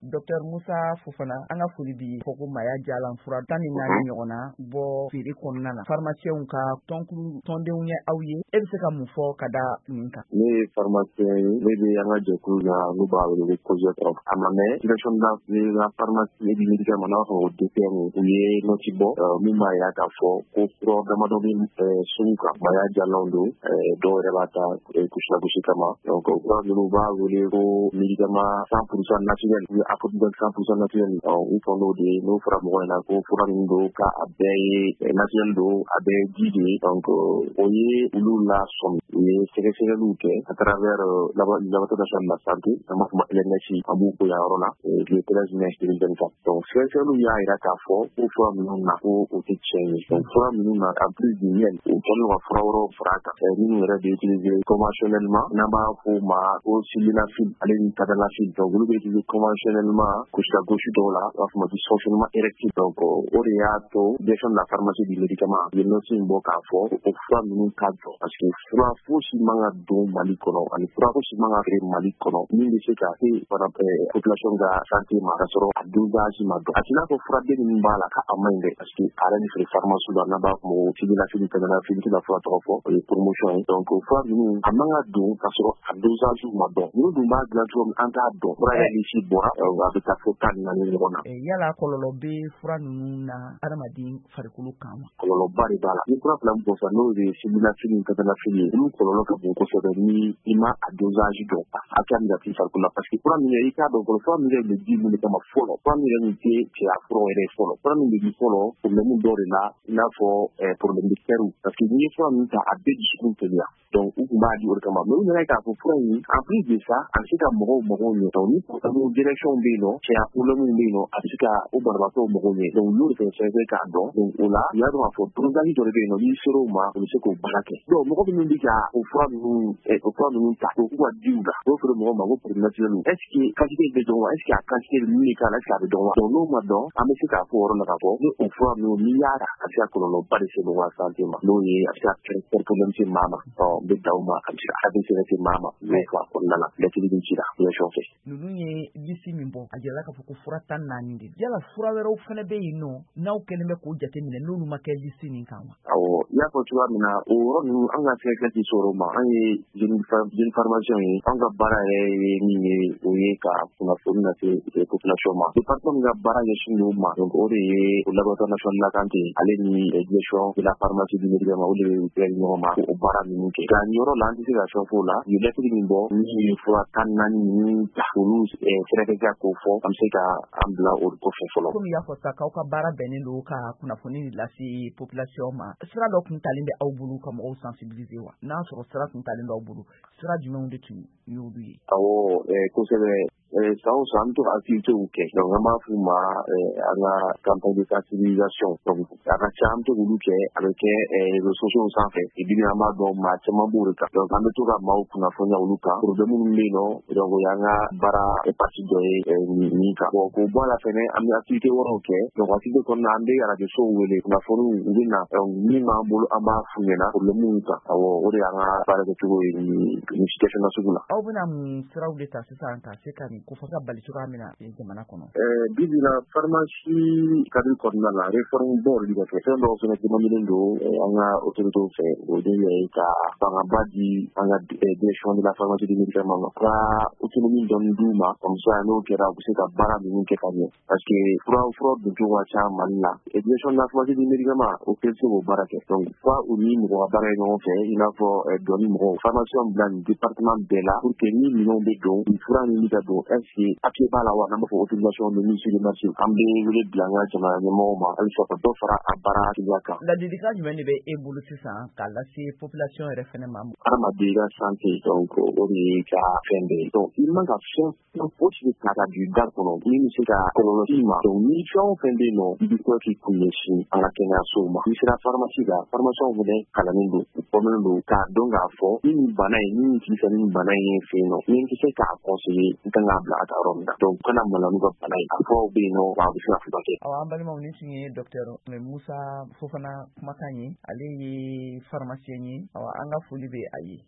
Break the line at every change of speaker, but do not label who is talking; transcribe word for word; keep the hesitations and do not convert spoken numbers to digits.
Docteur Musa Fofana an ka foli bi fɔ ko Maya Dialan fura tan ni naani ɲɔgɔn na bɔ feere kɔnɔna na pharmaciens ka tɔnkulu tɔndenw ye aw ye e bɛ se ka mun fɔ ka da nin kan?
Ne ye pharmacien ye ne bɛ an ka jɛkulu la n'u b'a wele ko COJETROP a ma mɛn direction de la pharmacie et du médicament n'a fɔ o D P M u ye noti bɔ min b'a yira k'a fɔ ko fura damadɔ bɛ sugu kan Maya Dialan don dɔw yɛrɛ b'a ta kusi la gosi kama donc fura ninnu b'a wele ko médicament cent pour cent naturel ou approximativement cent pour cent naturel u fɔ n'o de ye n'o fɔra mɔgɔ ɲɛna ko fura ninnu don k'a bɛɛ ye naturel don a bɛɛ ye di de ye donc o ye olu la sɔmi u ye sɛgɛsɛgɛliw kɛ à travers laboratoire national de la santé an b'a fɔ ma L N S I an b'u ko yan yɔrɔ la le treize mai deux mille vingt-quatre donc sɛgɛsɛgɛliw y'a jira k'a fɔ ko fura ninnu na ko o tɛ tiɲɛ ye donc fura ninnu na en plus du miel u kɛlen ka fura wɛrɛw fara a kan minnu yɛrɛ bɛ utiliser conventionnellement n'an b'a fɔ o ma ko sildenafil ale ni tadalafil donc olu bɛ utiliser conventionnellement gosi la gosi dɔw la u b'a fɔ ma dysfonctionnement érectile donc o de y'a to direction de la pharmacie du médicament ye noti in bɔ k'a fɔ o fura ninnu ka jɔ parce que fura fosi man ka don Mali kɔnɔ ani fura fosi man ka feere Mali kɔnɔ min bɛ se ka se population ka santé ma k'a sɔrɔ a dosage ma dɔn a t'i n'a fɔ fura den min b'a la k'a man ɲi dɛ parce que a yɛrɛ bɛ feere pharmacie la n'an b'a fɔ o sildenafil tadalafil n tɛ na fura tɔgɔ fɔ o ye promotion ye donc fura ninnu a man ka don k'a sɔrɔ a dosage ma dɔn n'u dun b'a dilan cogo min an t'a dɔn fura yɛrɛ lisi bɔra a bɛ taa fo tan ni naani ɲɔgɔn na.
Yala kɔlɔlɔ bɛ fura ninnu na adamaden farikolo kan wa?
Kɔlɔlɔba de b'a la ni fura fila min fɔ sisan n'o ye sildenafil ni tadalafil ye olu kɔlɔlɔ ka bon kosɛbɛ ni i ma a dosage dɔn a hakɛ min ka k'i farikolo la parce que fura min i k'a dɔn fɔlɔ fura min yɛrɛ bɛ di mun de kama fɔlɔ fura min yɛrɛ min tɛ cɛya fura yɛrɛ ye fɔlɔ fura min bɛ di fɔlɔ problème dɔw de la i n'a fɔ problème de cœur parce que n'i ye fura min ta a bɛɛ dusukun teliya donc u tun b'a di o de kama mais u nana k'a fɔ fura in en plus de ça a bɛ se ka mɔgɔw magow ɲɛ donc ni problème direction bɛ yen nɔ cɛya problème bɛ yen nɔ a bɛ se ka o banabaatɔw magow ɲɛ donc n'o de fɛ sɛgɛsɛgɛ k'a dɔn donc o la u y'a dɔn k'a fɔ dosage dɔ de bɛ yen nɔ n'i ser'o ma o bɛ se k'o baara kɛ donc mɔgɔ minnu bɛ ka o fura ninnu o fura ninnu ta o k'u ka diw la o feere mɔgɔw ma ko produit naturel est ce que quantité bɛ dɔn wa est ce que a quantité min bɛ k'a la est ce que a bɛ dɔn wa donc n'o ma dɔn an bɛ se k'a fɔ o yɔrɔ la k'a fɔ ni o fura ninnu n'i y'a ta a bɛ se ka kɔlɔlɔba de se mɔgɔ ka santé ma n'o ye a bɛ se ka kɛrɛ problème se maa ma ɔ n bɛ da o ma a bɛ se ka a bɛ se ka se maa ma n'o fura kɔnɔna la lɛtiri min cira élection fɛ.
Ninnu ye lisi min bɔ a jirala k'a fɔ ko fura tan naani de yala fura wɛrɛw fana bɛ yen nɔ n'aw kɛlen bɛ k'o jateminɛ n'olu ma kɛ lisi nin kan wa?
Awɔ i y'a fɔ cogoya min na o yɔrɔ ninnu an ka sɛgɛsɛgɛ tɛ sɔrɔ o ma an ye jeune pharmacien ye an ka baara yɛrɛ ye min ye o ye ka kunnafoni lase population ma département min ka baara ɲɛsin n'o ma donc o de ye o laboratoire national de la santé ale ni direction de la pharmacie du médicament o de bɛ ɲɔgɔn ma o baara ninnu kɛ nka nin yɔrɔ la an tɛ se ka fɛn fɔ o la u ye lɛtiri min bɔ min ye fura tan naani ninnu ta olu sɛgɛsɛgɛ k'o fɔ an bɛ se ka an bila o kɔfɛ fɔlɔ.
Komi i y'a fɔ sisan k'aw ka baara bɛnnen don ka kunnafoni lase population ma sira dɔ tun talen bɛ aw bolo ka mɔgɔw sensibiliser wa n'a sɔrɔ sira tun talen bɛ aw bolo sira jumɛnw de tun y'olu ye?
Awɔ kosɛbɛ san o san an bɛ to ka activités kɛ donc an b'a f'u ma an ka campagne de sensibilisation donc a ka ca an bɛ to k'olu kɛ a bɛ kɛ réseaux sociaux sanfɛ et puis an b'a dɔn maa caman b'o de kan donc an bɛ to ka maaw kunnafoniya olu kan problème minnu bɛ yen nɔ donc o y'an ka baara partie dɔ ye nin kan bon k'o bɔ a la fɛnɛ an bɛ activité wɛrɛw kɛ donc activité kɔnɔna an bɛ radio sow wele kunnafoniw u bɛ na donc min b'an bolo an b'a f'u ɲɛna problème minnu kan awɔ o de y'an ka baara kɛcogo ye nin situation na sugu la.
Aw bɛna mun siraw de ta sisan ka se ka nin ko fɔ ka bali cogoya min na jamana kɔnɔ?
Bi bi in na pharmacie kadiri kɔnɔna la réforme baw de bɛ kɛ fɛn dɔw fɛnɛ demandelen don an ka autorités fɛ o de ye ka fangaba di an ka direction de la pharmacie du médicament ma ka autonomie dɔɔni d'u ma comme ça n'o kɛra u bɛ se ka baara ninnu kɛ ka ɲɛ parce que fura fura doncogo ka ca Mali la direction de la pharmacie du médicament o tɛ se k'o baara kɛ donc f'a u ni mɔgɔ ka baara kɛ ɲɔgɔn fɛ i n'a fɔ dɔɔni mɔgɔw pharmacien bila nin département bɛɛ la pour que ni minɛnw bɛ don ni fura min bɛ ka don est ce que papier b'a la wa n'an b'a fɔ autorisation de mise sur le marché an bɛ wele bila an ka jamana ɲɛmɔgɔw ma halisa ka dɔ fara a baara cogoya kan.
Ladilikan jumɛn de bɛ e bolo sisan k'a lase population yɛrɛ fɛnɛ ma?
Adamaden ka santé donc o de ye ka fɛn bɛɛ ye donc i man ka fɛn fɛn fosi de ta ka don i da kɔnɔ min bɛ se ka kɔlɔlɔ s'i ma donc ni fɛn o fɛn bɛ yen nɔ i bɛ to k'i kun ɲɛsin an ka kɛnɛyasow ma n'i sera pharmacie la pharmaciens fɛnɛ kalannen don u fɔrmelen don k'a dɔn k'a fɔ ni nin bana in ni nin tigi fɛ ni nin bana in ye fɛ yen nɔ ni n tɛ se k'a conseiller n kan k'a bila a taa yɔrɔ min na donc kana maloya n'u ka bana ye a fɔw bɛ yen nɔ wa a bɛ se ka furakɛ.
Awɔ an balimaw ni tun ye docteur Musa Fofana kumakan ye ale ye pharmacien ye awɔ an ka foli bɛ a ye.